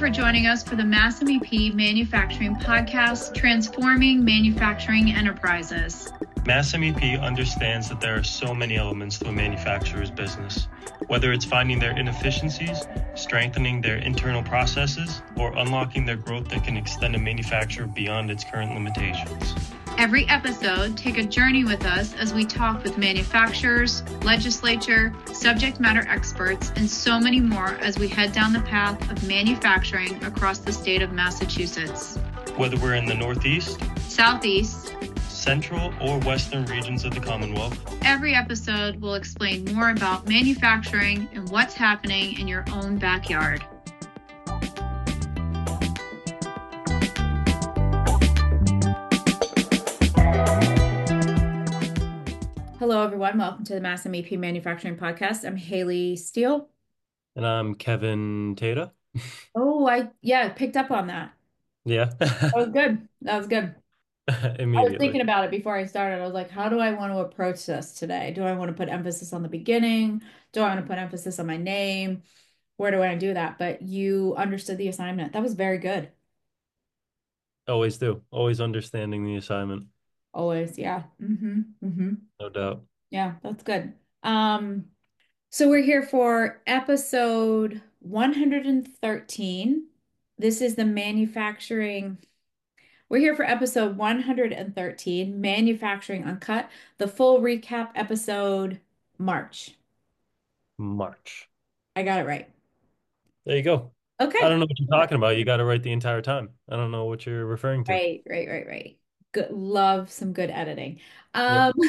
for joining us for the Mass MEP Manufacturing Podcast, Transforming Manufacturing Enterprises. Mass MEP understands that there are so many elements to a manufacturer's business, whether it's finding their inefficiencies, strengthening their internal processes, or unlocking their growth that can extend a manufacturer beyond its current limitations. Every episode, take a journey with us as we talk with manufacturers, legislature, subject matter experts, and so many more as we head down the path of manufacturing across the state of Massachusetts. Whether we're in the Northeast, Southeast, Central, or Western regions of the Commonwealth, every episode will explain more about manufacturing and what's happening in your own backyard. Hello, everyone. Welcome to the Mass MEP Manufacturing Podcast. I'm Haley Steele. and I'm Kevin Tata. Oh, picked up on that. Yeah, That was good. That was good. I was immediately. thinking about it before I started. I was like, how do I want to approach this today? Do I want to put emphasis on the beginning? Do I want to put emphasis on my name? Where do I do that? But you understood the assignment. That was very good. Always do. Always understanding the assignment, Always, yeah. no doubt. Yeah, that's good. So we're here for episode 113. This is the manufacturing. We're here for episode 113, Manufacturing Uncut, the full recap episode, March. March. I got it right. There you go. I Okay. don't know what you're talking about. You got it right the entire time. I don't know what you're referring to. Right. Good. Love some good editing. Yep. Um,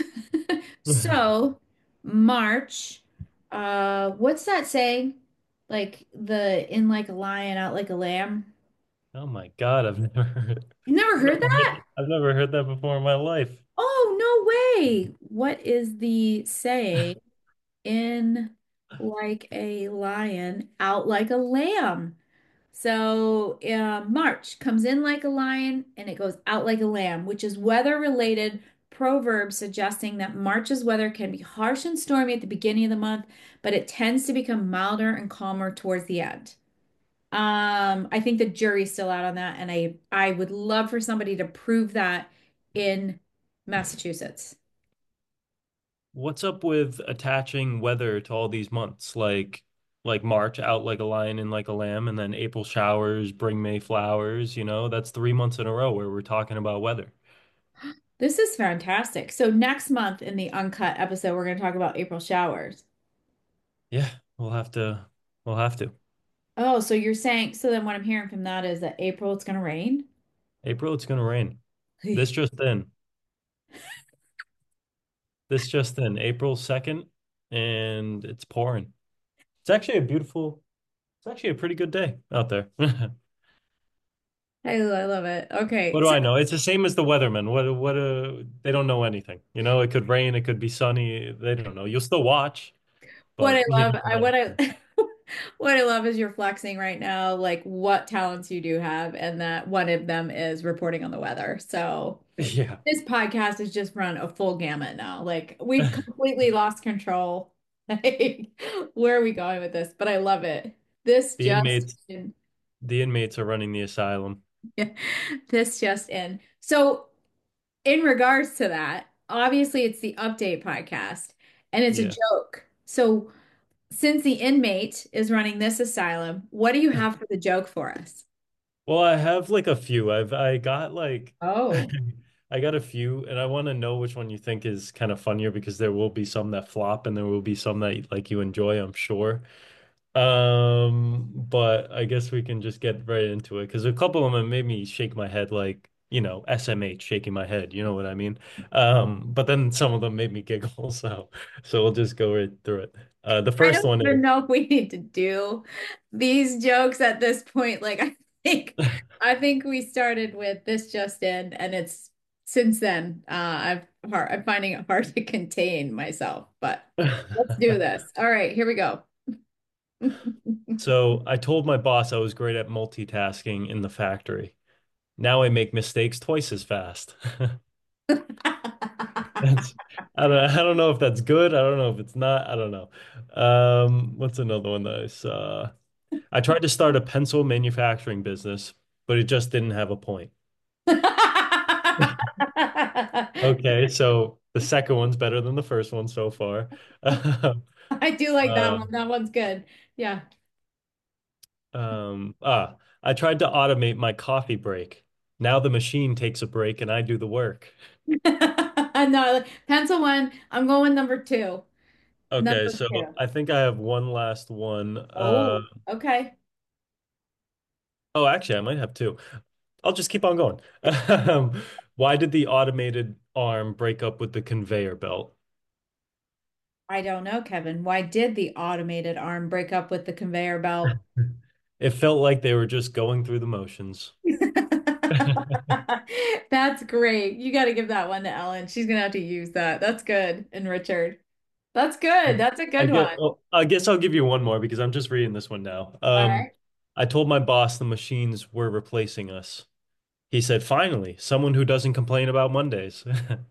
so March, what's that saying? Like the in like a lion, out like a lamb. Oh my God, I've never heard, You never heard that? I've never heard that before in my life. Oh, no way. What is the saying? In like a lion, out like a lamb. So, March comes in like a lion and it goes out like a lamb, which is weather-related proverb suggesting that March's weather can be harsh and stormy at the beginning of the month, but it tends to become milder and calmer towards the end. I think the jury's still out on that, and I would love for somebody to prove that in Massachusetts. What's up with attaching weather to all these months? Like March out like a lion and like a lamb, and then April showers bring May flowers, that's 3 months in a row where we're talking about weather. This is fantastic. So next month in the Uncut episode, we're going to talk about April showers. Yeah, we'll have to. Oh, so you're saying, so then what I'm hearing from that is that April it's going to rain? April, it's gonna rain. This just in. This just in. April 2nd, and it's pouring. It's actually it's actually a pretty good day out there. I love it. Okay. What do So I know? It's the same as the weathermen. They don't know anything. It could rain, it could be sunny. They don't know. You'll still watch, what I but love, what I love is you're flexing right now, like what talents you do have, and that one of them is reporting on the weather. So yeah. this podcast has just run a full gamut now. Like we've completely lost control. Like, where are we going with this? But I love it. This The just inmates, the inmates are running the asylum. this just in. So, in regards to that, obviously it's the update podcast and it's a Yeah. joke. So, since the inmate is running this asylum, what do you have for the joke for us? Well, I have like a few. I got like Oh, I got a few, and I want to know which one you think is kind of funnier because there will be some that flop and there will be some that like you enjoy, I'm sure. But I guess we can just get right into it because a couple of them made me shake my head like, SMH shaking my head, you know what I mean? But then some of them made me giggle, so we'll just go right through it. The I first don't one even know if we need to do these jokes at this point. Like, think, I think we started with this just in, and it's since then, I'm finding it hard to contain myself. But let's do this. All right, here we go. So I told my boss I was great at multitasking in the factory. Now I make mistakes twice as fast. That's I don't know if that's good. I don't know if it's not. I don't know. What's another one that I saw? I tried to start a pencil manufacturing business, but it just didn't have a point. Okay, so the second one's better than the first one so far. I do like that one. Um, That one's good. Yeah. um, ah, I tried to automate my coffee break. Now the machine takes a break and I do the work. No, pencil one. I'm going number two. Okay, Number so two. I think I have one last one. Oh, okay. Oh, actually, I might have two. I'll just keep on going. Why did the automated arm break up with the conveyor belt? I don't know, Kevin. Why did the automated arm break up with the conveyor belt? It felt like they were just going through the motions. That's great. You got to give that one to Ellen. She's gonna have to use that. That's good. And Richard. That's good. That's a good one. I guess I'll give you one more because I'm just reading this one now. All right. I told my boss the machines were replacing us. He said, finally, someone who doesn't complain about Mondays.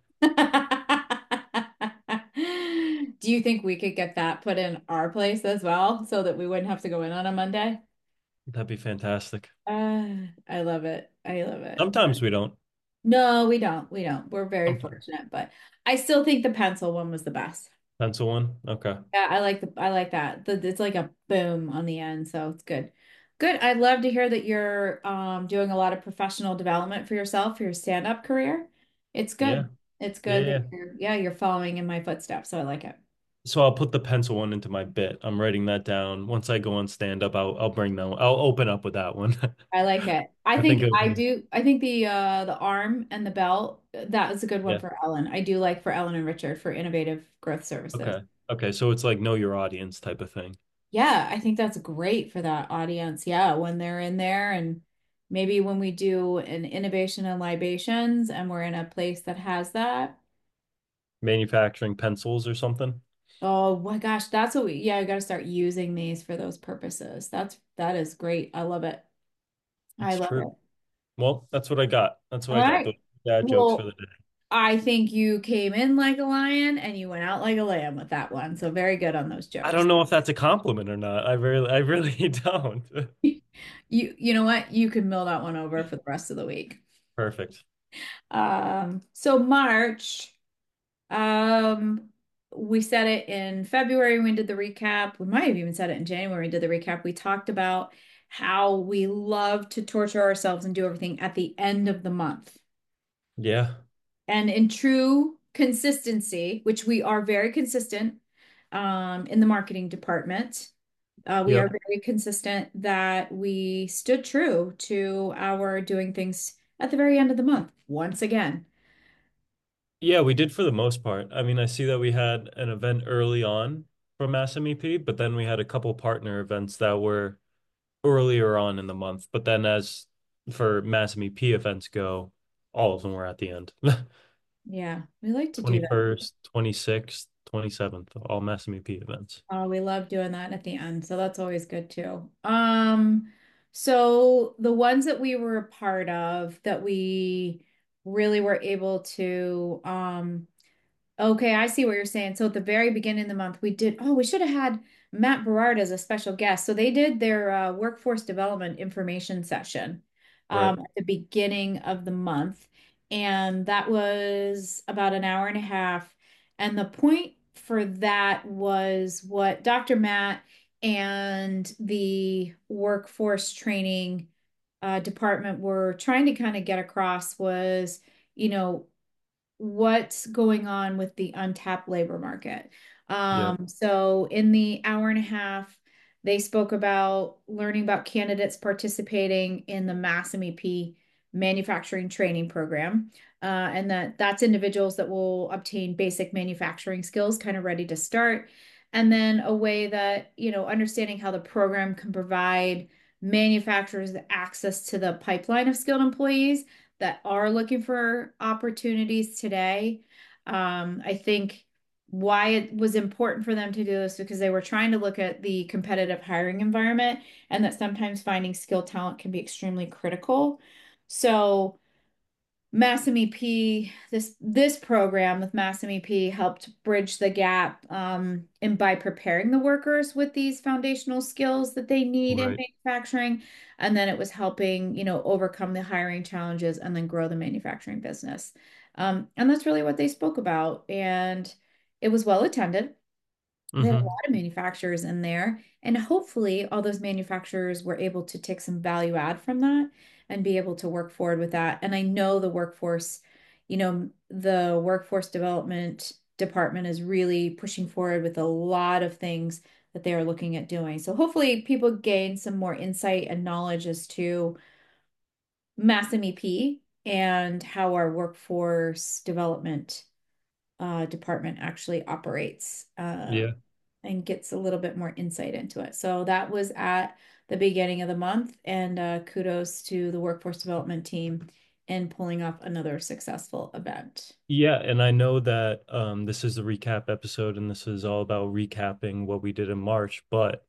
Do you think we could get that put in our place as well so that we wouldn't have to go in on a Monday? That'd be fantastic. I love it. I love it. Sometimes we don't. No, we don't. We don't. We're very Sometimes. fortunate, but I still think the pencil one was the best. Pencil one. Okay. Yeah, I like that. It's like a boom on the end, so it's good. Good. I'd love to hear that you're doing a lot of professional development for yourself for your stand-up career. It's Yeah. good. It's Yeah. good that Yeah. you're following in my footsteps, so I like it. So I'll put the pencil one into my bit. I'm writing that down. Once I go on stand up, I'll bring that one. I'll open up with that one. I like it. I think it'll I be, do. I think the arm and the belt, that is a good one yeah. for Ellen. I do like for Ellen and Richard for innovative growth services. Okay. Okay. So it's like know your audience type of thing. Yeah, I think that's great for that audience. Yeah, when they're in there and maybe when we do an innovation and libations and we're in a place that has that. Manufacturing pencils or something. Oh my gosh, that's what yeah, I got to start using these for those purposes. That is great. I love it. I It's love true. it. Well, that's what I got. That's what All I got. right. Those dad jokes for the Well, day. I think you came in like a lion and you went out like a lamb with that one. So very good on those I jokes. don't know if that's a compliment or not. I really don't. You know what? You can mill that one over for the rest of the week. Perfect. So March, um, we said it in February when we did the recap. We might have even said it in January when we did the recap. We talked about how we love to torture ourselves and do everything at the end of the month. Yeah. And in true consistency, which we are very consistent in the marketing department, we are Yep. very consistent that we stood true to our doing things at the very end of the month once again. Yeah, we did for the most part. I mean, I see that we had an event early on from Mass MEP, but then we had a couple partner events that were earlier on in the month. But then as for Mass MEP events go, all of them were at the end. Yeah, we like to do that. 21st, 26th, 27th, all Mass MEP events. Oh, we love doing that at the end, so that's always good too. So the ones that we were a part of that we really were able to okay, I see what you're saying. So at the very beginning of the month, we should have had Matt Berard as a special guest. So they did their workforce development information session Right. at the beginning of the month. And that was about an hour and a half. And the point for that was what Dr. Matt and the workforce training department were trying to kind of get across was, you know, what's going on with the untapped labor market. Yep. So in the hour and a half, they spoke about learning about candidates participating in the Mass MEP manufacturing training program, and that's individuals that will obtain basic manufacturing skills, kind of ready to start. And then a way that, understanding how the program can provide manufacturers access to the pipeline of skilled employees that are looking for opportunities today. I think why it was important for them to do this because they were trying to look at the competitive hiring environment and that sometimes finding skilled talent can be extremely critical. So Mass MEP, this program with Mass MEP helped bridge the gap, and by preparing the workers with these foundational skills that they need in Right. manufacturing, and then it was helping, overcome the hiring challenges and then grow the manufacturing business. And that's really what they spoke about, and it was well attended. They had a Hmm. lot of manufacturers in there, and hopefully all those manufacturers were able to take some value add from that and be able to work forward with that. And I know the workforce development department is really pushing forward with a lot of things that they are looking at doing. So hopefully people gain some more insight and knowledge as to Mass MEP and how our workforce development department actually operates. Yeah. And gets a little bit more insight into it. So that was at the beginning of the month, and kudos to the workforce development team in pulling off another successful event. Yeah, and I know that this is the recap episode, and this is all about recapping what we did in March. But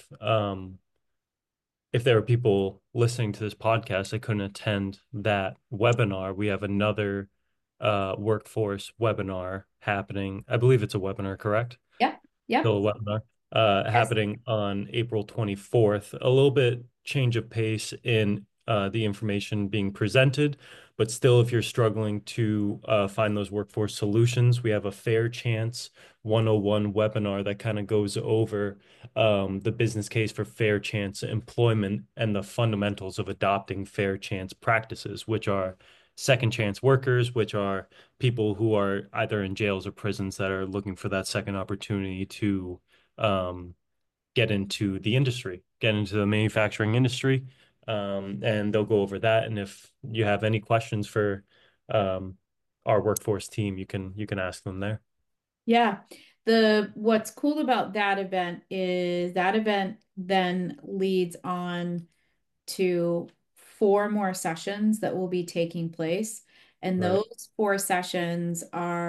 if there are people listening to this podcast that couldn't attend that webinar, we have another workforce webinar happening. I believe it's a webinar, correct? Yep, yep, Still a webinar yes. happening on April 24th. A little bit change of pace in the information being presented, but still, if you're struggling to find those workforce solutions, we have a Fair Chance 101 webinar that kind of goes over the business case for fair chance employment and the fundamentals of adopting fair chance practices, which are second chance workers, which are people who are either in jails or prisons that are looking for that second opportunity to um, get into the industry, get into the manufacturing industry. And they'll go over that. And if you have any questions for um, our workforce team, you can ask them there. Yeah. The what's cool about that event is that event then leads on to four more sessions that will be taking place. And Right. those four sessions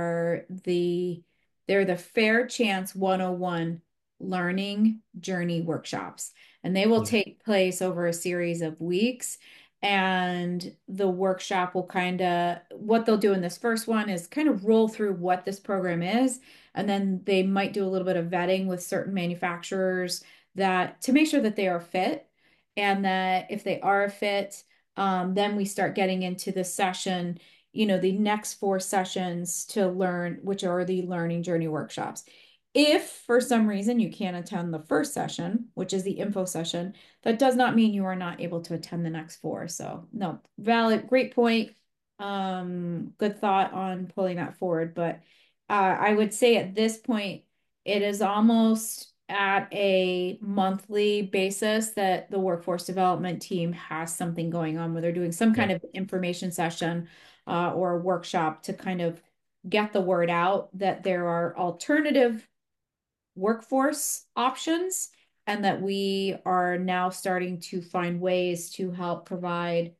they're the Fair Chance 101 learning journey workshops. And they will Yeah. take place over a series of weeks. And the workshop will what they'll do in this first one is kind of roll through what this program is. And then they might do a little bit of vetting with certain manufacturers that to make sure that they are fit and that if they are a fit, then we start getting into the session, the next four sessions to learn, which are the learning journey workshops. If for some reason you can't attend the first session, which is the info session, that does not mean you are not able to attend the next four. So, no, valid, great point. Good thought on pulling that forward. But I would say at this point, it is almost at a monthly basis that the workforce development team has something going on where they're doing some Yeah. kind of information session or a workshop to kind of get the word out that there are alternative workforce options and that we are now starting to find ways to help provide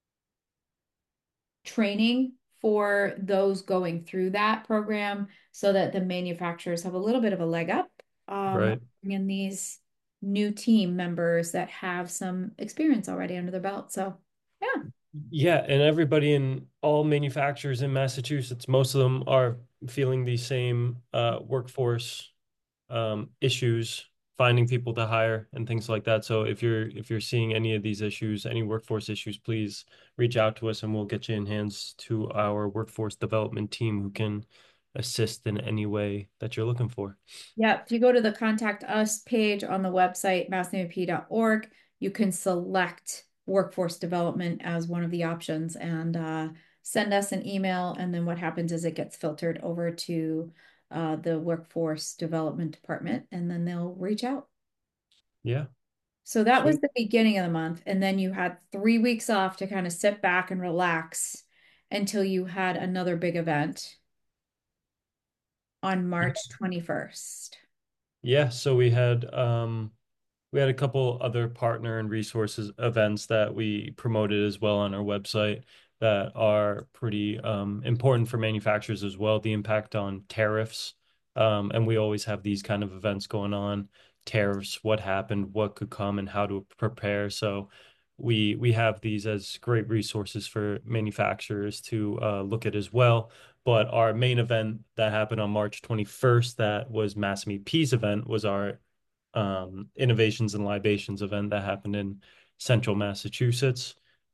training for those going through that program so that the manufacturers have a little bit of a leg up Right. in these new team members that have some experience already under their belt. So, yeah. Yeah, and everybody in all manufacturers in Massachusetts, most of them are feeling the same workforce issues, finding people to hire and things like that. So if you're seeing any of these issues, any workforce issues, please reach out to us and we'll get you in hands to our workforce development team who can assist in any way that you're looking for. Yeah, if you go to the contact us page on the website, massmap.org, you can select workforce development as one of the options and send us an email. And then what happens is it gets filtered over to the workforce development department, and then they'll reach out. Yeah, So that was sweet. the beginning of the month. And then you had 3 weeks off to kind of sit back and relax until you had another big event on March 21st. Yeah, so we had a couple other partner and resources events that we promoted as well on our website that are pretty important for manufacturers as well. The impact on tariffs, and we always have these kind of events going on. Tariffs, what happened, what could come, and how to prepare. So we have these as great resources for manufacturers to look at as well. But our main event that happened on March 21st, that was Massimo P's event, was our Innovations and Libations event that happened in central Massachusetts.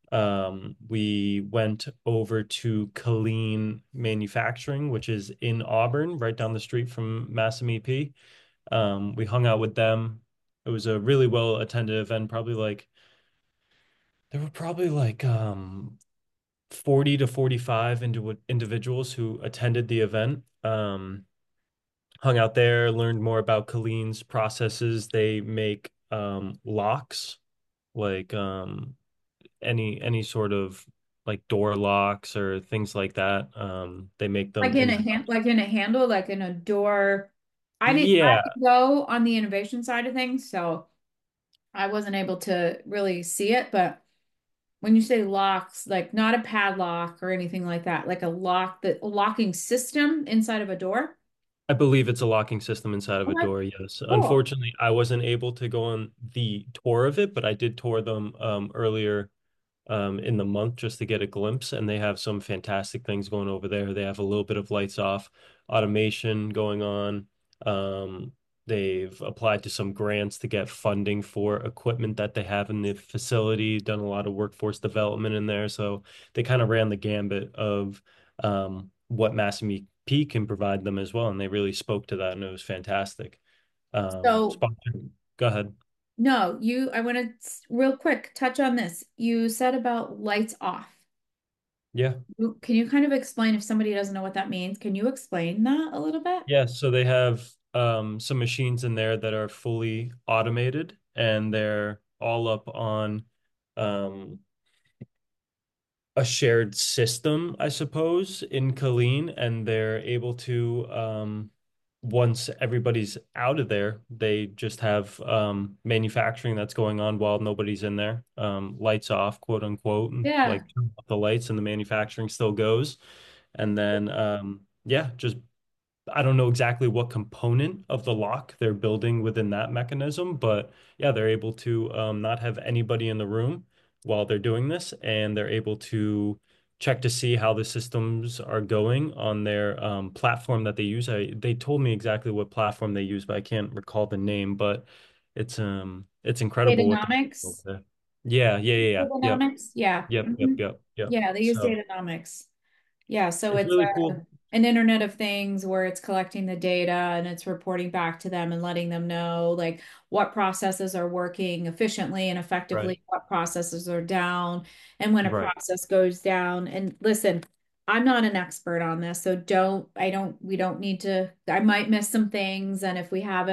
We went over to Colleen Manufacturing, which is in Auburn, right down the street from Massimo P. We hung out with them. It was a really well attended event, probably like there were probably like 40 to 45 individuals who attended the event. Hung out there, learned more about Colleen's processes. They make locks, like any sort of like door locks or things like that. They make them in house. Like in a handle, like in a door. I Yeah, didn't go on the innovation side of things, so I wasn't able to really see it. But when you say locks, like not a padlock or anything like that, like a locking system inside of a door. I believe it's a locking system inside of a Okay, door. Yes. cool. Unfortunately, I wasn't able to go on the tour of it, but I did tour them earlier in the month just to get a glimpse. And they have some fantastic things going over there. They have a little bit of lights off automation going on. Um, they've applied to some grants to get funding for equipment that they have in the facility, done a lot of workforce development in there. So they kind of ran the gambit of what Massimo P can provide them as well. And they really spoke to that, and it was fantastic. So Sponsored. Go ahead. no, I want to real quick touch on this. You said about lights off. Yeah. Can you kind of explain if somebody doesn't know what that means? Can you explain that a little bit? Yeah, so they have some machines in there that are fully automated and they're all up on um, a shared system, I suppose, in Colleen, and they're able to once everybody's out of there, they just have manufacturing that's going on while nobody's in there. Lights off, quote unquote, and Yeah. like turn off the lights and the manufacturing still goes. And then yeah, just I don't know exactly what component of the lock they're building within that mechanism, but yeah, they're able to not have anybody in the room while they're doing this, and they're able to check to see how the systems are going on their platform that they use. They told me exactly what platform they use, but I can't recall the name. But it's incredible what they're doing over Datanomics. there. Yeah, yeah, yeah, yeah. Yep, Datanomics. Yeah. yep, yep, Mhm. yep, yep. Yeah, they use So Datanomics. Yeah, so it's it's really cool. an Internet of Things where it's collecting the data and it's reporting back to them and letting them know like what processes are working efficiently and Right, effectively, what processes are down, and when a right. process goes down. And listen, I'm not an expert on this, so we don't need to, I might miss some things. And if we have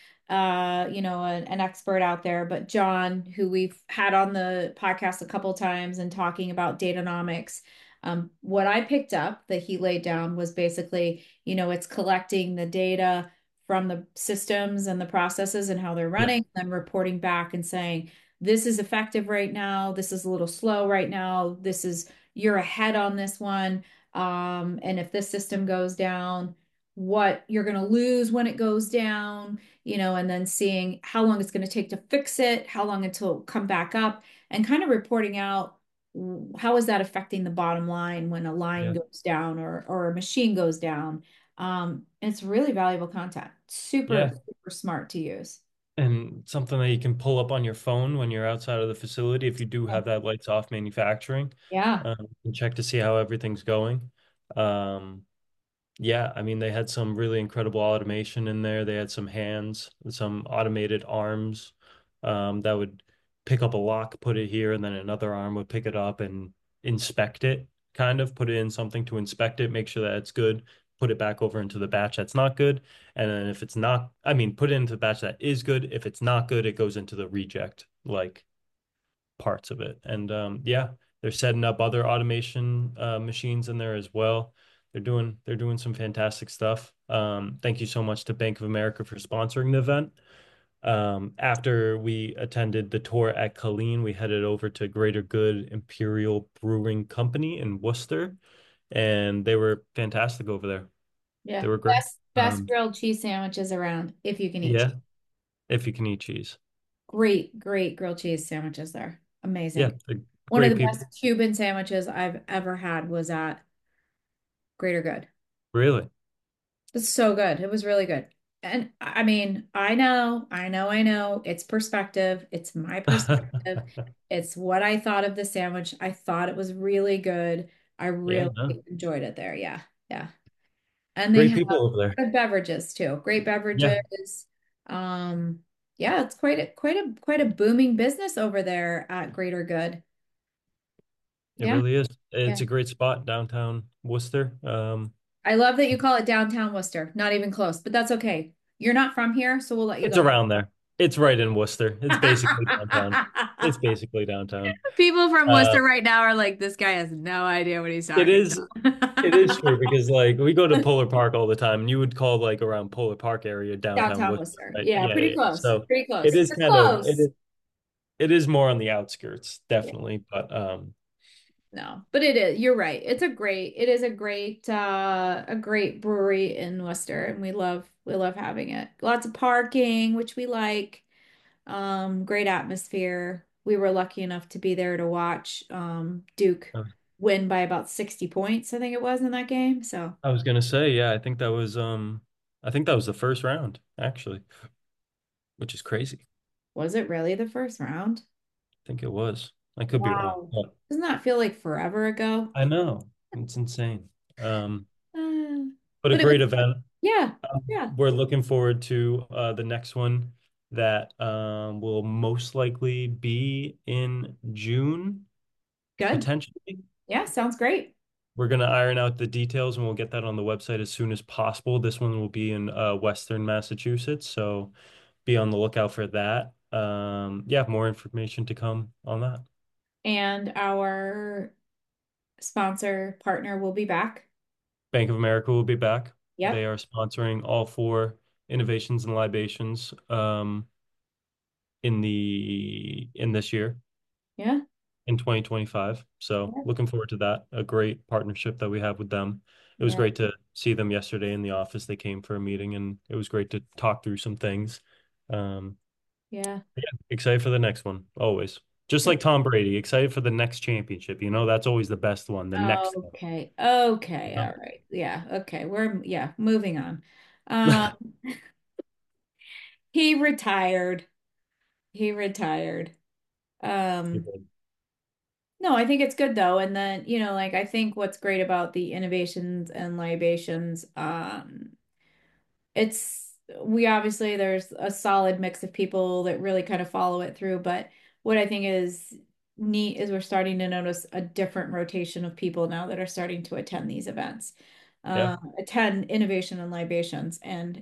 an expert out there, but John, who we've had on the podcast a couple times and talking about Datanomics, what I picked up that he laid down was basically, it's collecting the data from the systems and the processes and how they're Yeah, running, and then reporting back and saying, this is effective right now. This is a little slow right now. You're ahead on this one. And if this system goes down, what you're going to lose when it goes down, and then seeing how long it's going to take to fix it, how long until it'll come back up, and kind of reporting out how is that affecting the bottom line when a line yeah. goes down or a machine goes down. It's really valuable content. Super, Yeah, super smart to use. and something that you can pull up on your phone when you're outside of the facility if you do have that lights off manufacturing, Yeah. and check to see how everything's going. Um, yeah, I mean, they had some really incredible automation in there. They had some hands, some automated arms that would pick up a lock, put it here, and then another arm would pick it up and inspect it, kind of put it in something to inspect it, make sure that it's good, put it back over into the batch that's not good. And then if it's not, I mean, put it into the batch that is good. If it's not good, it goes into the reject, like parts of it. And yeah, they're setting up other automation machines in there as well. They're doing some fantastic stuff. Thank you so much to Bank of America for sponsoring the event. After we attended the tour at Colleen, we headed over to Greater Good Imperial Brewing Company in Worcester, and they were fantastic over there. Yeah. They were great. Best grilled cheese sandwiches around if you can eat cheese. Yeah, if you can eat cheese. Great, great grilled cheese sandwiches there. Amazing. Yeah, One of great the best people. Cuban sandwiches I've ever had was at Greater Good. Really. It's so good. It was really good. And I mean, I know, it's perspective. It's my perspective. It's what I thought of the sandwich. I thought it was really good. I Yeah, really no. enjoyed it there. Yeah. Yeah. And they Great have people over there. good beverages too. Great Yeah, beverages. Um, yeah, it's quite a booming business over there at Greater Good. it Yeah. really is. Yeah. It's a great spot downtown Worcester. I love that you call it downtown Worcester. Not even close, but that's okay. You're not from here, so we'll let you It's go there. around there. It's right in Worcester. It's basically downtown. It's basically downtown. People from Uh, Worcester right now are like, this guy has no idea what he's it talking is it is true about. because like we go to Polar Park all the time, and you would call like around Polar Park area downtown Downtown Worcester, Worcester. right? Yeah, Yeah, yeah, pretty yeah. close. So Pretty it close. is It's kind of close. it is more on the outskirts, Yeah. definitely. But No, but it is. You're right. It is a great brewery in Worcester, and we love having it. Lots of parking, which we like. Great atmosphere. We were lucky enough to be there to watch Duke uh, win by about 60 points, I think it was in that game. So, I was gonna say, yeah, I think that was the first round actually, which is crazy. was it really the first round? I think it was. I could be wrong, Wow. but Doesn't that feel like forever ago? I know it's insane. Um, Uh, but a but it was, great event. yeah, yeah, We're looking forward to the next one that will most likely be in June, good. potentially. Yeah, sounds great. We're going to iron out the details and we'll get that on the website as soon as possible. This one will be in Western Massachusetts, so be on the lookout for that. Yeah, more information to come on that. And our sponsor partner will be back. Bank of America will be back. They Yep. are sponsoring all four innovations and libations in this year. Yeah. In 2025. So Yeah. looking forward to that. A great partnership that we have with them. It was Yeah. great to see them yesterday in the office. They came for a meeting and it was great to talk through some things. Um, Yeah. yeah, excited for the next one, always. Just like Tom Brady, excited for the next championship. You know, that's always the best one, the next thing. Okay. Okay. You All right. Yeah. Okay. Yeah, moving on. Um, he retired. He retired. Um, know? no, I think it's good though. And then, like I think what's great about the innovations and libations, it's we obviously there's a solid mix of people that really kind of follow it through, but what I think is neat is we're starting to notice a different rotation of people now that are starting to attend these events, Yeah. attend innovation and libations, and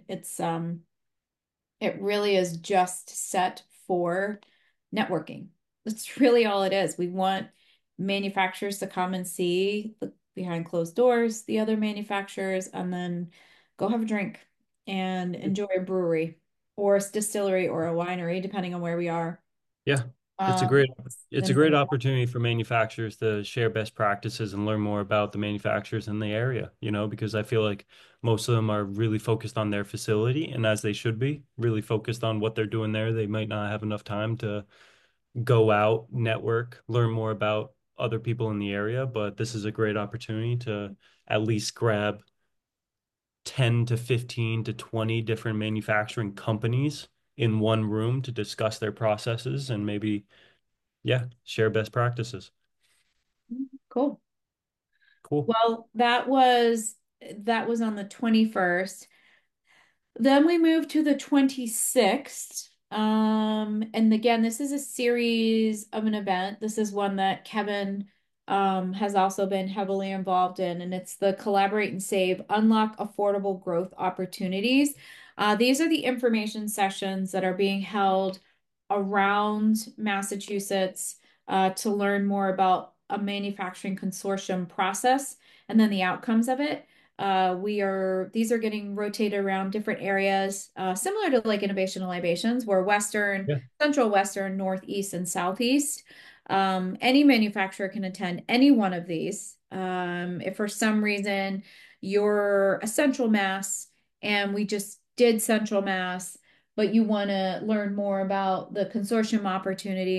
it really is just set for networking. That's really all it is. We want manufacturers to come and see behind closed doors, the other manufacturers, and then go have a drink and enjoy a brewery or a distillery or a winery, depending on where we are. Yeah, it's a Um, great it's a and great opportunity for manufacturers to share best practices and learn more about the manufacturers in the area, you know, because I feel like most of them are really focused on their facility and as they should be, really focused on what they're doing there. They might not have enough time to go out, network, learn more about other people in the area, but this is a great opportunity to at least grab 10 to 15 to 20 different manufacturing companies in one room to discuss their processes and maybe yeah, share best practices. cool. Cool. Well, that was on the 21st. Then we move to the 26th. And again, this is a series of an event. This is one that Kevin has also been heavily involved in, and it's the Collaborate and Save Unlock Affordable Growth Opportunities. These are the information sessions that are being held around Massachusetts to learn more about a manufacturing consortium process and then the outcomes of it. These are getting rotated around different areas, similar to like innovation and libations, where Western, Yeah. Central Western, Northeast, and Southeast. Any manufacturer can attend any one of these. If for some reason you're a Central Mass and we just did Central Mass, but you want to learn more about the consortium opportunities,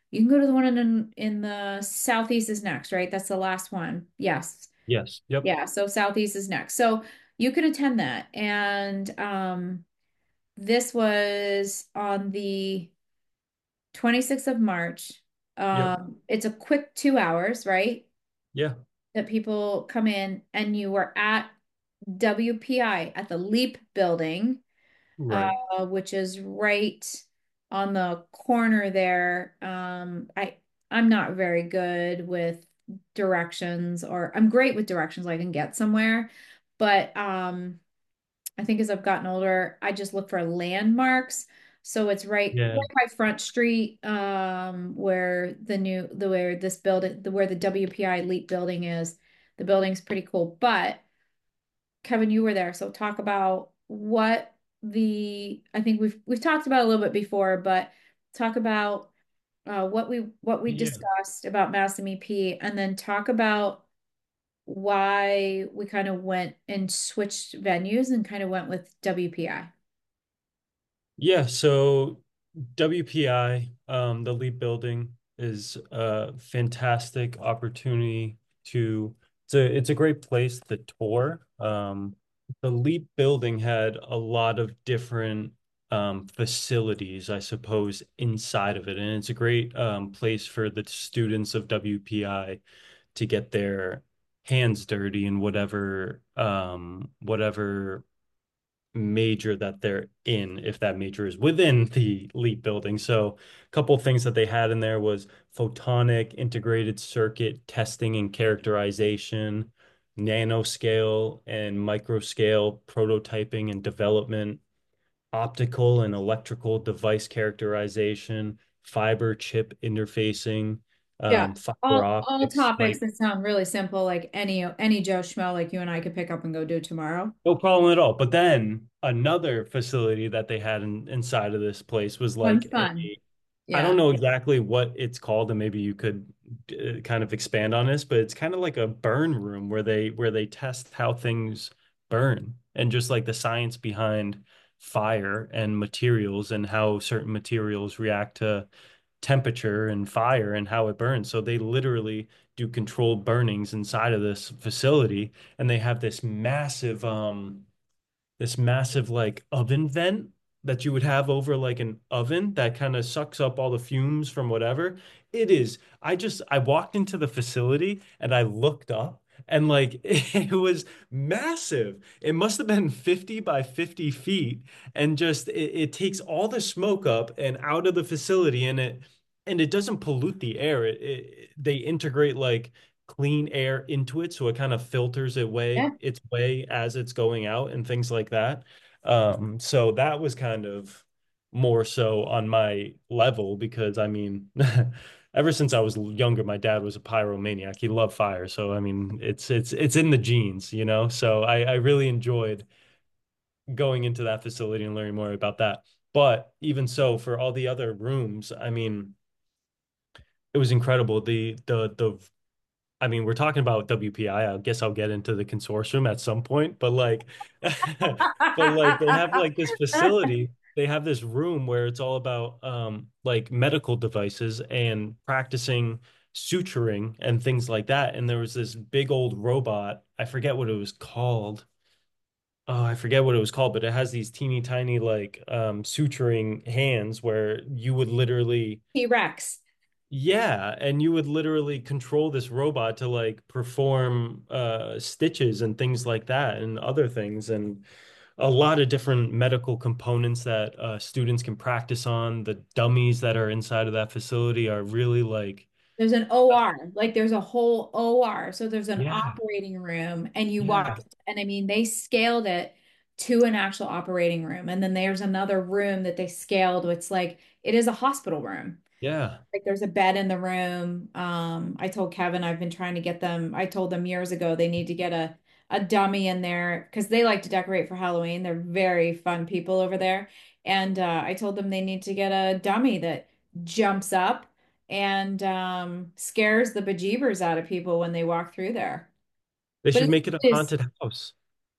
You can go to the one in the southeast is next, right? That's the last one. Yes. Yes. Yep. Yeah, so southeast is next. So you can attend that. And this was on the 26th of March. Yep. It's a quick 2 hours, right? Yeah. That people come in and you were at WPI at the Leap building, Right. which is right on the corner there. I'm not very good with directions, or I'm great with directions. I can get somewhere, but I think as I've gotten older, I just look for landmarks. So it's Yeah. right by Front Street, where where this building, where the WPI Leap building is. The building's pretty cool. But Kevin, you were there, so talk about what I think we've talked about a little bit before, but talk about what we Yeah. discussed about Madison EP, and then talk about why we kind of went and switched venues and kind of went with WPI. Yeah. So WPI, the Leap Building is a fantastic opportunity to, it's a great place to tour. The Leap Building had a lot of different facilities, I suppose, inside of it. And it's a great place for the students of WPI to get their hands dirty in whatever major that they're in, if that major is within the LEAP building. So a couple of things that they had in there was photonic integrated circuit testing and characterization, nanoscale and microscale prototyping and development, optical and electrical device characterization, fiber chip interfacing, Yeah. fiber All optics, topics like that sound really simple, like any Joe Schmo like you and I could pick up and go do tomorrow. no problem at all. But then another facility that they had inside of this place was One's like fun. I don't Yeah. know exactly what it's called, and maybe you could kind of expand on this, but it's kind of like a burn room where they test how things burn and just like the science behind fire and materials and how certain materials react to temperature and fire and how it burns. So they literally do controlled burnings inside of this facility, and they have this massive like oven vent that you would have over like an oven that kind of sucks up all the fumes from whatever. It is. I walked into the facility and I looked up and like it was massive. It must have been 50 by 50 feet and just it takes all the smoke up and out of the facility and it doesn't pollute the air. They integrate like clean air into it, so it kind of filters Yeah. its way as it's going out and things like that. So that was kind of more so on my level because I mean, ever since I was younger, my dad was a pyromaniac. He loved fire, so I mean, it's in the genes, you know. So I really enjoyed going into that facility and learning more about that. But even so, for all the other rooms, I mean, it was incredible. The I mean, we're talking about WPI. I guess I'll get into the consortium at some point, but like, but like they have like this facility, they have this room where it's all about like medical devices and practicing suturing and things like that. And there was this big old robot. I forget what it was called. Oh, I forget what it was called, but it has these teeny tiny like suturing hands where you would literally T-Rex. yeah, and you would literally control this robot to like perform stitches and things like that and other things and a lot of different medical components that students can practice on. The dummies that are inside of that facility are really like There's an OR, like there's a whole OR. So there's an yeah, operating room, and you walk, yeah, and I mean, they scaled it to an actual operating room. And then there's another room that they scaled. It's like it is a hospital room. yeah. Like there's a bed in the room. I told Kevin I've been trying to get them. I told them years ago they need to get a dummy in there because they like to decorate for Halloween. They're very fun people over there. And I told them they need to get a dummy that jumps up and scares the bejeebers out of people when they walk through there. They But should make it a it's haunted house.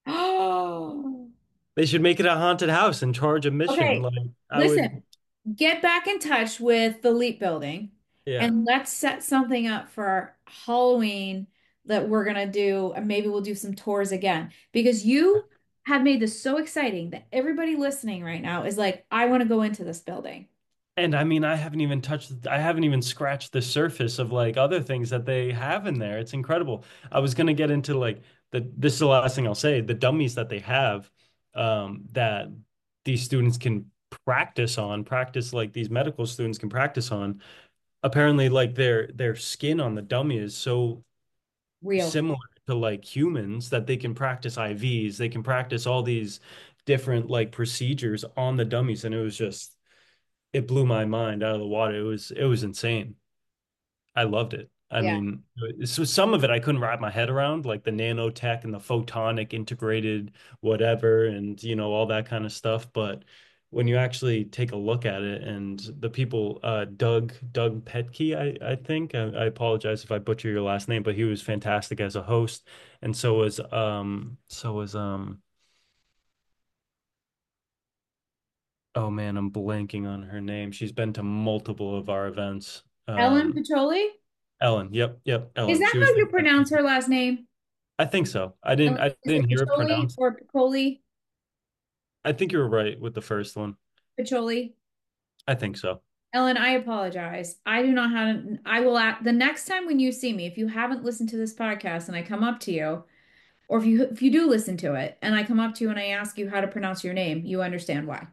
oh, They should make it a haunted house and charge admission. okay. Like I would Listen, get back in touch with the Leap Building Yeah. And let's set something up for Halloween that we're gonna do, and maybe we'll do some tours again because you have made this so exciting that everybody listening right now is like, I want to go into this building. And I mean, I haven't even scratched the surface of like other things that they have in there. It's incredible. I was gonna get into like this is the last thing I'll say, the dummies that they have, that these students can practice like these medical students can practice on. Apparently, like their skin on the dummy is so Real. similar to like humans that they can practice IVs, they can practice all these different like procedures on the dummies, and it blew my mind out of the water. It was insane. I loved it. I Yeah. mean, so some of it I couldn't wrap my head around, like the nanotech and the photonic integrated whatever, and all that kind of stuff. But when you actually take a look at it, and the people, Doug Petke, I think, I apologize if I butcher your last name, but he was fantastic as a host, and oh man, I'm blanking on her name. She's been to multiple of our events. Ellen Pacholi? Ellen. Yep, Is Ellen. that She was how you fantastic. pronounce her last name? I think so. Ellen, I is it didn't hear it Pacholi pronounced. or Pacholi? I think you were right with the first one. Pacholi? I think so. Ellen, I apologize. I do not have, I will, the next time when you see me, if you haven't listened to this podcast and I come up to you, or if you do listen to it and I come up to you and I ask you how to pronounce your name, you understand why.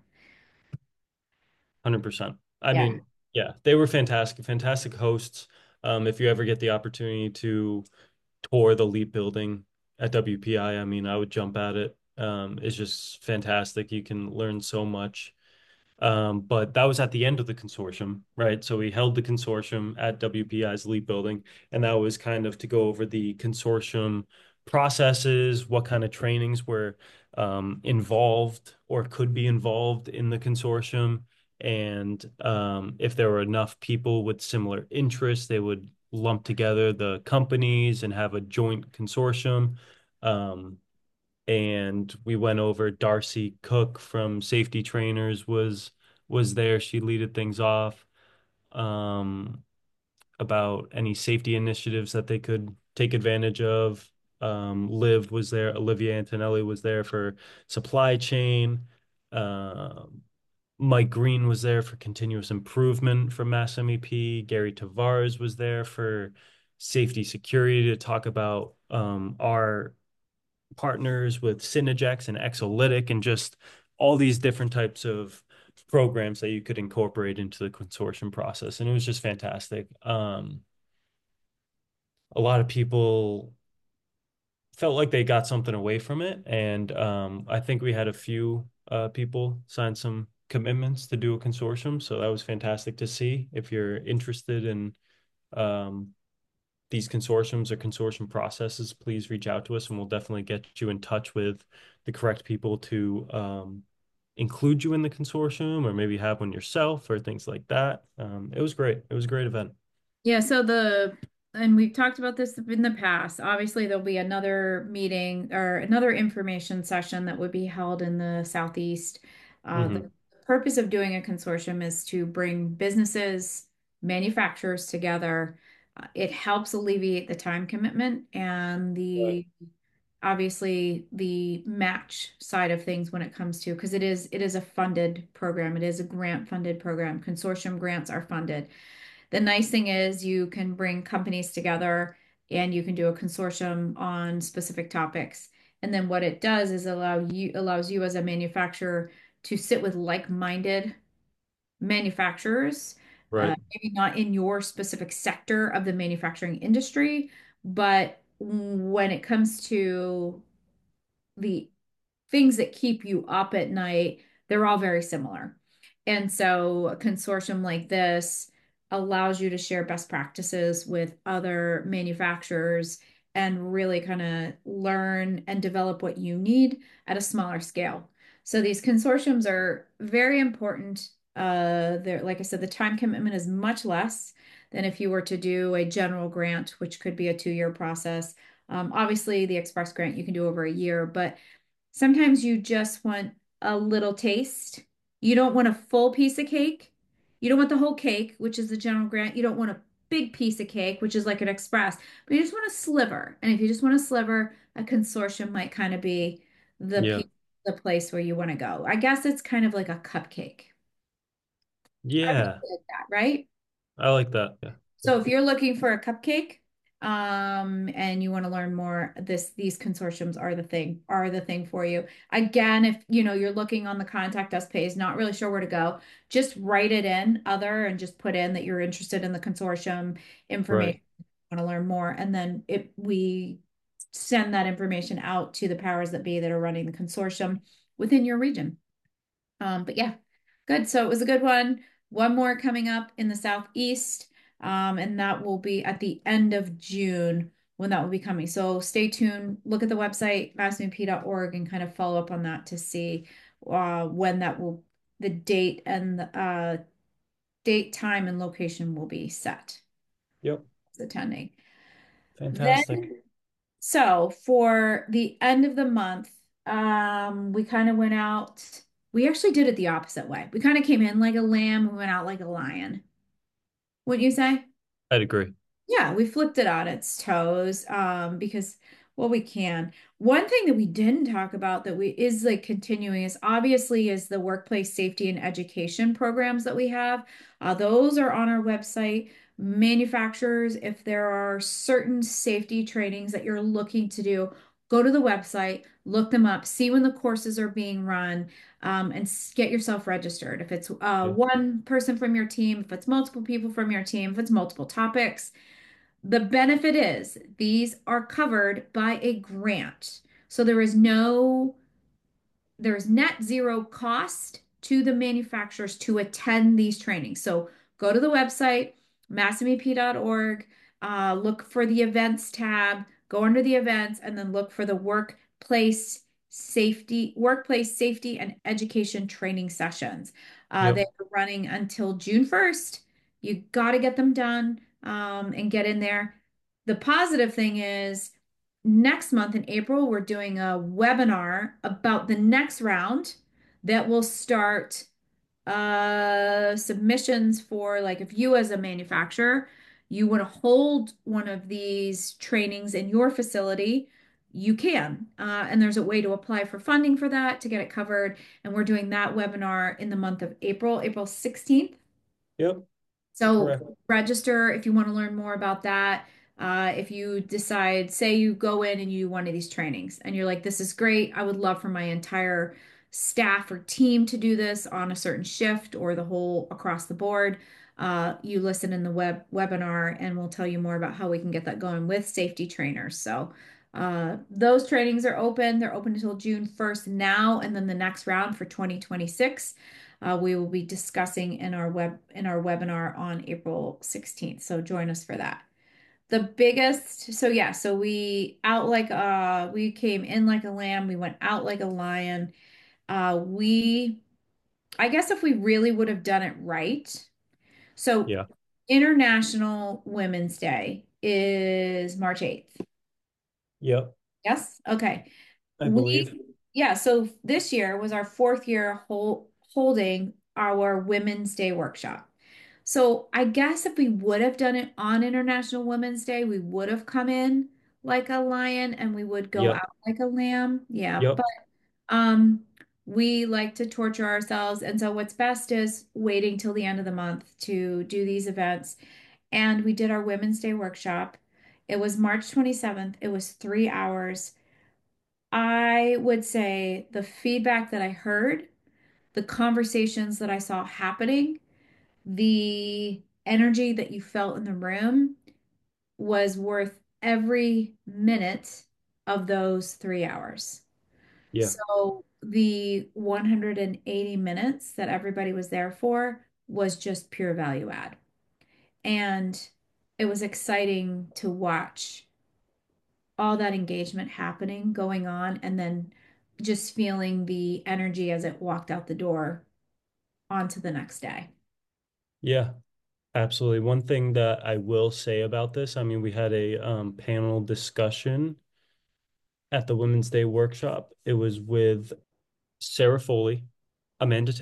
100%. I Yeah. mean, yeah, they were fantastic, fantastic hosts. If you ever get the opportunity to tour the Leap building at WPI, I mean, I would jump at it. It's just fantastic. You can learn so much. But that was at the end of the consortium, right? So we held the consortium at WPI's LEAP building, and that was kind of to go over the consortium processes, what kind of trainings were involved or could be involved in the consortium, and if there were enough people with similar interests, they would lump together the companies and have a joint consortium. Um, and we went over Darcy Cook from Safety Trainers was there. She leaded things off um, about any safety initiatives that they could take advantage of. Liv was there. Olivia Antonelli was there for supply chain. Um, Mike Green was there for continuous improvement for Mass MEP. Gary Tavares was there for safety security to talk about our partners with Synergex and Exolytic and just all these different types of programs that you could incorporate into the consortium process. And it was just fantastic. A lot of people felt like they got something away from it. And I think we had a few people sign some commitments to do a consortium. So that was fantastic to see. If you're interested in um, these consortiums or consortium processes, please reach out to us and we'll definitely get you in touch with the correct people to include you in the consortium or maybe have one yourself or things like that. It was great. It was a great event. Yeah, and we've talked about this in the past. Obviously, there'll be another meeting or another information session that would be held in the Southeast. The Hmm. purpose of doing a consortium is to bring businesses, manufacturers together. It helps alleviate the time commitment and Right. obviously the match side of things when it comes to, because it is a funded program. It is a grant funded program. Consortium grants are funded. The nice thing is you can bring companies together and you can do a consortium on specific topics. And then what it does is allows you as a manufacturer to sit with like-minded manufacturers, Right. maybe not in your specific sector of the manufacturing industry, but when it comes to the things that keep you up at night, they're all very similar. And so a consortium like this allows you to share best practices with other manufacturers and really kind of learn and develop what you need at a smaller scale. So these consortiums are very important. They're, like I said, the time commitment is much less than if you were to do a general grant, which could be a 2-year process. Obviously, the express grant you can do over a year, but sometimes you just want a little taste. You don't want a full piece of cake. You don't want the whole cake, which is the general grant. You don't want a big piece of cake, which is like an express, but you just want a sliver. And if you just want a sliver, a consortium might kind of be the Yeah. piece, the place where you want to go. I guess it's kind of like a cupcake. I would Yeah. say like that, right? I like that. Yeah. So if you're looking for a cupcake, and you want to learn more, these consortiums are the thing for you. Again, if you know you're looking on the contact us page, not really sure where to go, just write it in other and just put in that you're interested in the consortium Right. information, want to learn more, and then we send that information out to the powers that be that are running the consortium within your region. But yeah, good. So it was a good one. One more coming up in the southeast, and that will be at the end of June when that will be coming. So stay tuned. Look at the website, massmp.org, and kind of follow up on that to see when that will, the date and the date, time, and location will be set. Yep. Attending. Fantastic. Then, so for the end of the month, we kind of went out. We actually did it the opposite way. We kind of came in like a lamb, we went out like a lion. Wouldn't you say? I'd agree. Yeah, we flipped it on its toes, because well, we can. One thing that we didn't talk about that we is like continuing is obviously is the workplace safety and education programs that we have. Those are on our website. Manufacturers, if there are certain safety trainings that you're looking to do, go to the website, look them up, see when the courses are being run, and get yourself registered. If it's Yeah. one person from your team, if it's multiple people from your team, if it's multiple topics. The benefit is these are covered by a grant. So there is net zero cost to the manufacturers to attend these trainings. So go to the website, massmep.org, look for the events tab, go under the events, and then look for the workplace safety and education training sessions. They Yep. are running until June 1st. You got to get them done, and get in there. The positive thing is, next month in April, we're doing a webinar about the next round that will start submissions for, like, if you as a manufacturer, you want to hold one of these trainings in your facility, you can. And there's a way to apply for funding for that to get it covered. And we're doing that webinar in the month of April, April 16th. Yep. So Correct. register if you want to learn more about that. If you decide, say you go in and you do one of these trainings and you're like, this is great. I would love for my entire staff or team to do this on a certain shift or the whole across the board. You listen in the webinar and we'll tell you more about how we can get that going with safety trainers. So those trainings are open. They're open until June 1st now, and then the next round for 2026 we will be discussing in our webinar on April 16th. So join us for that. The biggest, so yeah, so we came in like a lamb, we went out like a lion. We I guess if we really would have done it right. So Yeah. International Women's Day is March 8th. Yep. Yes? Okay. I believe. Yeah, so this year was our fourth year holding our Women's Day workshop. So I guess if we would have done it on International Women's Day, we would have come in like a lion and we would go Yep. out like a lamb. Yeah, Yep. but um we like to torture ourselves, and so what's best is waiting till the end of the month to do these events. And we did our Women's Day workshop. It was March 27th. It was 3 hours. I would say the feedback that I heard, the conversations that I saw happening, the energy that you felt in the room was worth every minute of those 3 hours. Yeah. So the 180 minutes that everybody was there for was just pure value add. And it was exciting to watch all that engagement happening, going on, and then just feeling the energy as it walked out the door onto the next day. Yeah. Absolutely. One thing that I will say about this, I mean, we had a panel discussion at the Women's Day workshop. It was with Sarah Foley, Amanda Taylor,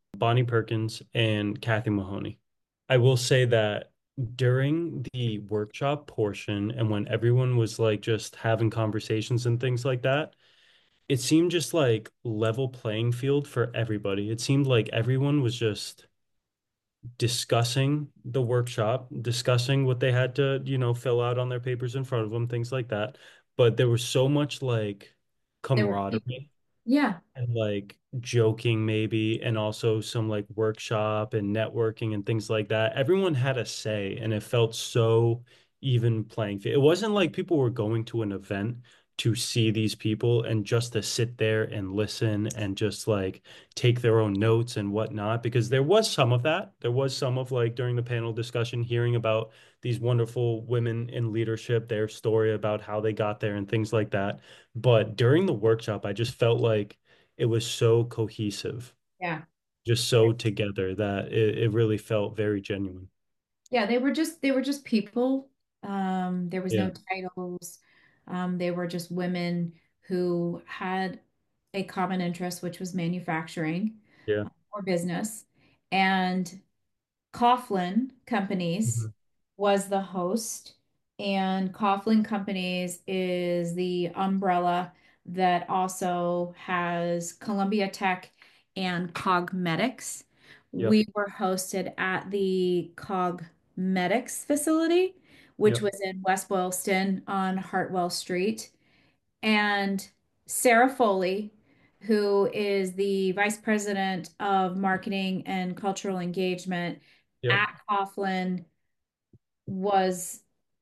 Bonnie Perkins and Kathy Mahoney. I will say that during the workshop portion and when everyone was like just having conversations and things like that, it seemed just like level playing field for everybody. It seemed like everyone was just discussing the workshop, discussing what they had to, fill out on their papers in front of them, things like that. But there was so much like There were, camaraderie yeah, and like joking maybe, and also some like workshop and networking and things like that. Everyone had a say and it felt so even playing field. It wasn't like people were going to an event to see these people and just to sit there and listen and just like take their own notes and whatnot, because there was some of that. There was some of like during the panel discussion hearing about these wonderful women in leadership, their story about how they got there and things like that. But during the workshop, I just felt like it was so cohesive, yeah. just so together that it really felt very genuine. Yeah, they were just people. There was Yeah, no titles. They were just women who had a common interest, which was manufacturing yeah, or business. And Coughlin Companies mhm, was the host, and Coughlin Companies is the umbrella that also has Columbia Tech and Cogmetics. yep, We were hosted at the Cogmetics facility, which yep, was in West Boylston on Hartwell Street. And Sarah Foley, who is the Vice President of Marketing and Cultural Engagement yep, at Coughlin, was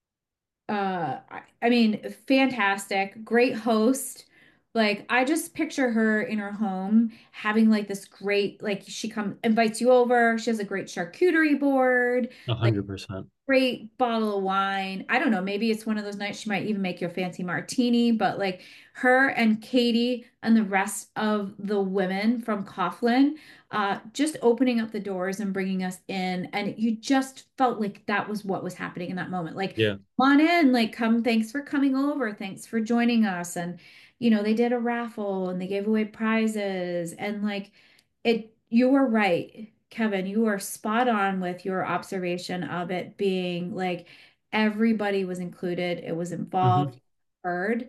I mean, fantastic, great host. Like I just picture her in her home having like this great, like she come invites you over. She has a great charcuterie board, a like hundred percent. great bottle of wine. I don't know, maybe it's one of those nights she might even make you a fancy martini, but like her and Katie and the rest of the women from Coughlin, just opening up the doors and bringing us in. And you just felt like that was what was happening in that moment. Like, Yeah, come on in, like, come, thanks for coming over, thanks for joining us. And, they did a raffle and they gave away prizes. And like, you were right. Kevin, you are spot on with your observation of it being like everybody was included, it was hmm, involved, heard.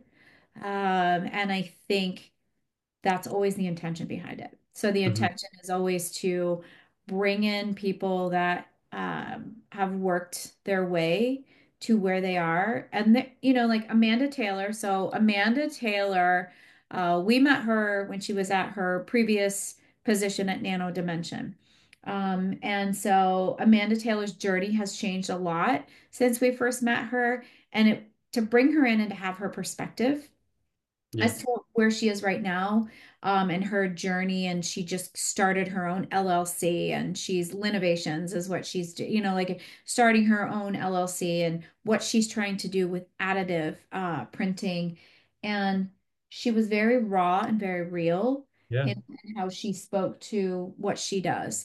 And I think that's always the intention behind it. So the hmm, intention is always to bring in people that have worked their way to where they are. And, like Amanda Taylor. So Amanda Taylor, we met her when she was at her previous position at Nano Dimension. And so Amanda Taylor's journey has changed a lot since we first met her. And to bring her in and to have her perspective yeah, as to where she is right now, and her journey. And she just started her own LLC, and she's Linovations is what like starting her own LLC and what she's trying to do with additive printing. And she was very raw and very real yeah, in how she spoke to what she does.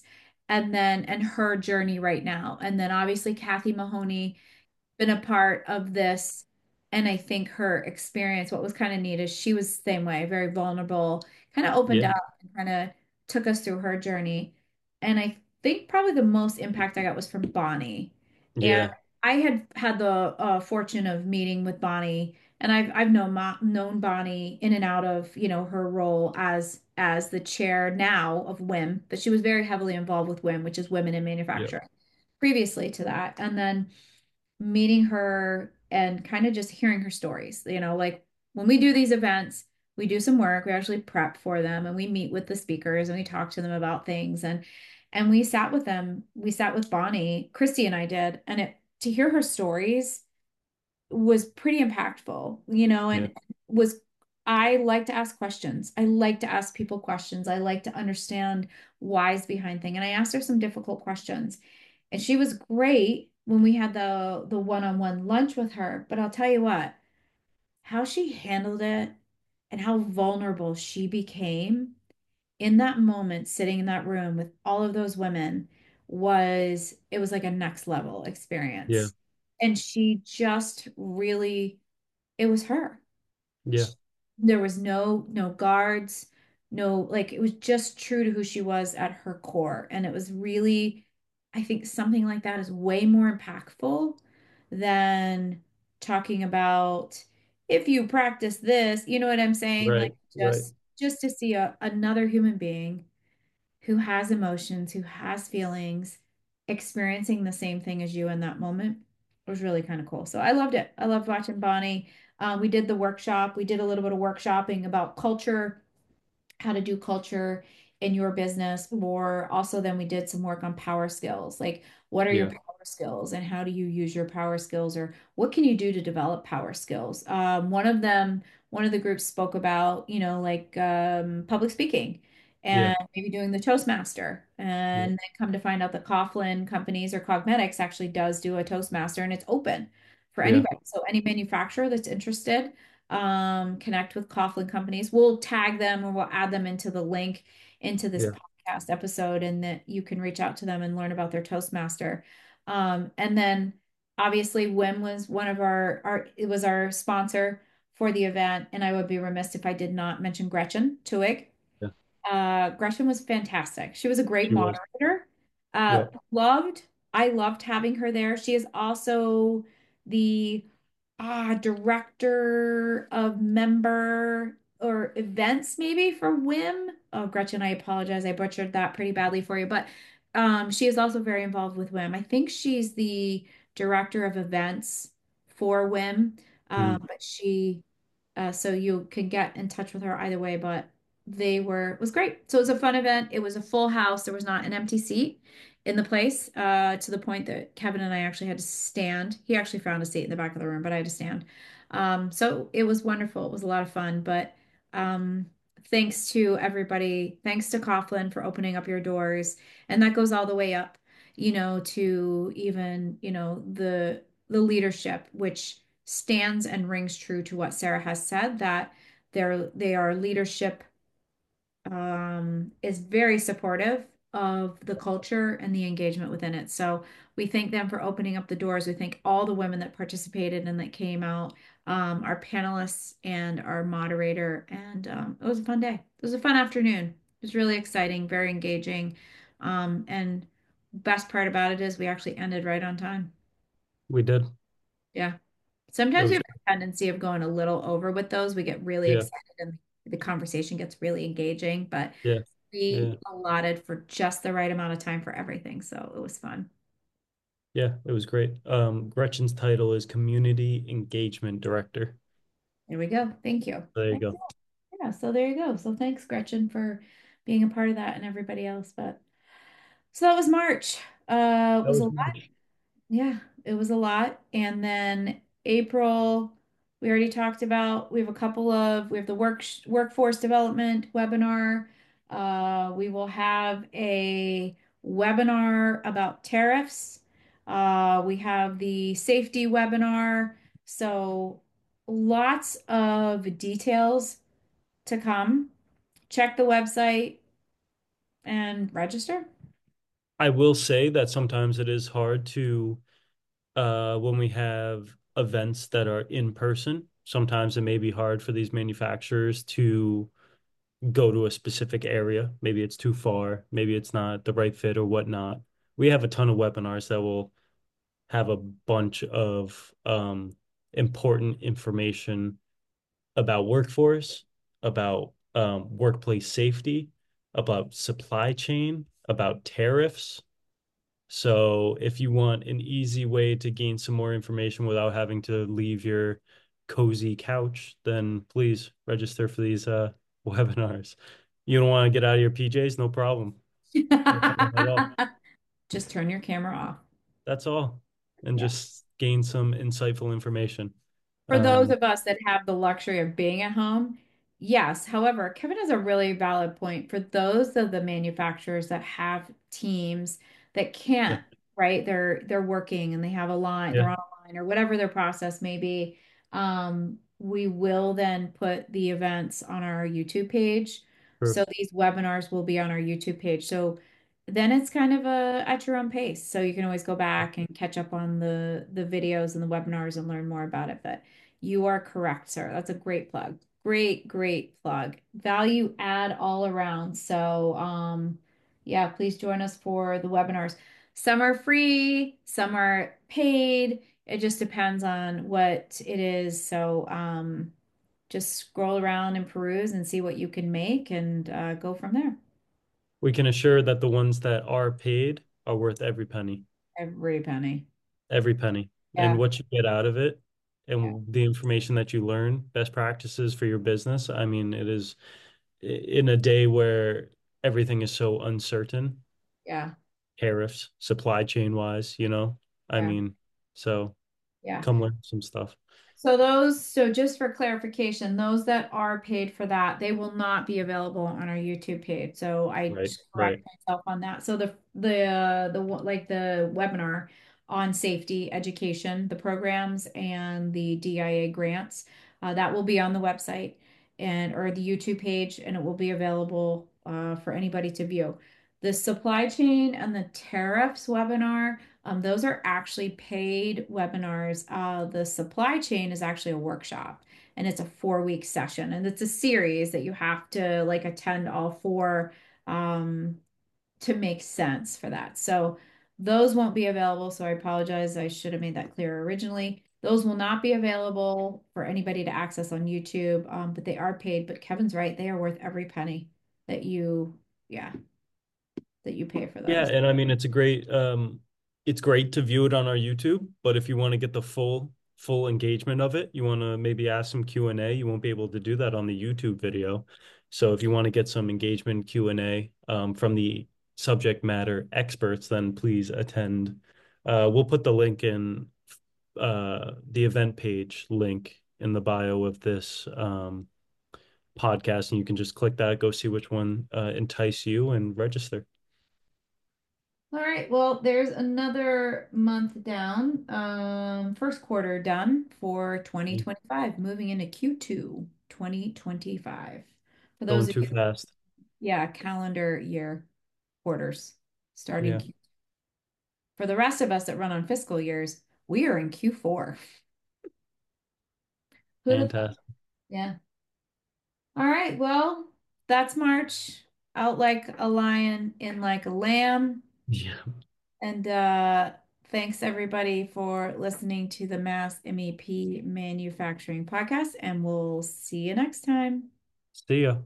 And her journey right now. And then obviously Kathy Mahoney been a part of this. And I think her experience, what was kind of neat is she was the same way, very vulnerable, kind of opened yeah, up and kind of took us through her journey. And I think probably the most impact I got was from Bonnie. And yeah, I had the fortune of meeting with Bonnie, and I've known Bonnie in and out of, her role as the chair now of WIM, but she was very heavily involved with WIM, which is Women in yeah, Manufacturing, previously to that. And then meeting her and kind of just hearing her stories. Like when we do these events, we do some work, we actually prep for them, and we meet with the speakers and we talk to them about things. And we sat with them. We sat with Bonnie, Christy and I did, and it to hear her stories was pretty impactful, yeah, and was I like to ask questions. I like to ask people questions. I like to understand whys behind things. And I asked her some difficult questions. And she was great when we had the one-on-one lunch with her. But I'll tell you what, how she handled it and how vulnerable she became in that moment, sitting in that room with all of those women, it was like a next level yeah, experience. And she just really, it was her. yeah, There was no guards, no, like it was just true to who she was at her core. And it was really, I think something like that is way more impactful than talking about if you practice this, you know what I'm saying? Like Right, right. just to see another human being who has emotions, who has feelings, experiencing the same thing as you in that moment was really kind of cool. So I loved it. I loved watching Bonnie. We did the workshop. We did a little bit of workshopping about culture, how to do culture in your business, or also then we did some work on power skills. Like, what are your Yeah, power skills and how do you use your power skills, or what can you do to develop power skills? One of the groups spoke about, like public speaking yeah, and maybe doing the Toastmaster. yeah, And then come to find out that Coughlin Companies or Cogmetics actually does do a Toastmaster and it's open for yeah, anybody. So any manufacturer that's interested, connect with Coughlin Companies. We'll tag them or we'll add them into the link into this yeah, podcast episode, and that you can reach out to them and learn about their Toastmaster. And then obviously WIM was one of our it was our sponsor for the event, and I would be remiss if I did not mention Gretchen Tuig. yeah. Gretchen was fantastic. She was a great She was. moderator. Yeah, Loved, I loved having her there. She is also the director of member or events maybe for WIM. Oh, Gretchen, I apologize. I butchered that pretty badly for you, but she is also very involved with WIM. I think she's the director of events for WIM. mm, But she so you can get in touch with her either way, but it was great. So it was a fun event. It was a full house. There was not an empty seat in the place, to the point that Kevin and I actually had to stand. He actually found a seat in the back of the room, but I had to stand. So it was wonderful. It was a lot of fun, but um, thanks to everybody, thanks to Coughlin for opening up your doors. And that goes all the way up, to even, the leadership, which stands and rings true to what Sarah has said, that they are leadership, is very supportive of the culture and the engagement within it. So we thank them for opening up the doors. We thank all the women that participated and that came out, our panelists and our moderator. And it was a fun day. It was a fun afternoon. It was really exciting, very engaging. And best part about it is we actually ended right on time. we did. Yeah. It Sometimes we was. have a tendency of going a little over with those. We get really Yeah, excited and the conversation gets really engaging, but yeah, we yeah, allotted for just the right amount of time for everything. So it was fun. yeah. It was great. Gretchen's title is Community Engagement Director. There we go. Thank you. There you go. Yeah, so there you go. So thanks, Gretchen, for being a part of that and everybody else. But so that was March. It That was a was lot. March. Yeah, it was a lot. And then April, we already talked about, we have the workforce development webinar. We will have a webinar about tariffs. We have the safety webinar. So lots of details to come. Check the website and register. I will say that sometimes it is hard to when we have events that are in person. Sometimes it may be hard for these manufacturers to go to a specific area. Maybe it's too far. Maybe it's not the right fit or whatnot. We have a ton of webinars that will have a bunch of important information about workforce, about workplace safety, about supply chain, about tariffs. So if you want an easy way to gain some more information without having to leave your cozy couch, then please register for these webinars. You don't want to get out of your PJs? No problem. No problem at all. Just turn your camera off. That's all. And Yeah. just gain some insightful information. For those Um, of us that have the luxury of being at home, yes. However, Kevin has a really valid point. For those of the manufacturers that have teams that yeah, can't, right? They're working and they have a line, they're yeah, on a line or whatever their process may be. We will then put the events on our YouTube page. true. So these webinars will be on our YouTube page. So then it's kind of a at your own pace. So you can always go back and catch up on the videos and the webinars and learn more about it. But you are correct, sir. That's a great plug. Great, great plug. Value add all around. So, yeah, please join us for the webinars. Some are free, some are paid. It just depends on what it is. So, just scroll around and peruse and see what you can make and go from there. We can assure that the ones that are paid are worth every penny, Every penny. every penny. And Yeah, what you get out of it yeah, and the information that you learn, best practices for your business. I mean, it is in a day where everything is so uncertain, yeah, tariffs, supply chain wise, I yeah, mean, so yeah. come learn some stuff. So just for clarification, those that are paid for that, they will not be available on our YouTube page. So I Right, just correct right. myself on that. So like the webinar on safety education, the programs and the DIA grants, that will be on the website and or the YouTube page, and it will be available for anybody to view. The supply chain and the tariffs webinar. Those are actually paid webinars. The supply chain is actually a workshop and it's a 4 week session and it's a series that you have to like attend all four um, to make sense for that. So those won't be available. So I apologize. I should have made that clear originally. Those will not be available for anybody to access on YouTube, but they are paid. But Kevin's right. They are worth every penny that yeah, that you pay for Yeah, those. and I mean it's great to view it on our YouTube, but if you want to get the full engagement of it, you want to maybe ask some Q&A, you won't be able to do that on the YouTube video. So if you want to get some engagement Q&A from the subject matter experts, then please attend. We'll put the link in the event page link in the bio of this podcast, and you can just click that, go see which one entice you and register. All right, well, there's another month down. First quarter done for 2025, moving into Q2 2025. For those Going of too you, fast. yeah, calendar year quarters starting Yeah. Q. For the rest of us that run on fiscal years, we are in Q4. Who'd have thought? Fantastic. Yeah. All right, well, that's March. Out like a lion, in like a lamb. Yeah. And thanks everybody for listening to the Mass MEP Manufacturing Podcast, and we'll see you next time. See ya.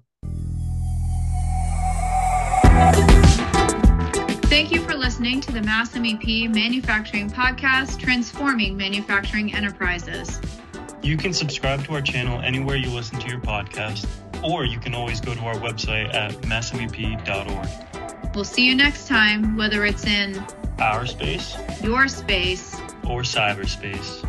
Thank you for listening to the Mass MEP Manufacturing Podcast, transforming manufacturing enterprises. You can subscribe to our channel anywhere you listen to your podcast, or you can always go to our website at massmep.org. We'll see you next time, whether it's in Our space your space or cyberspace.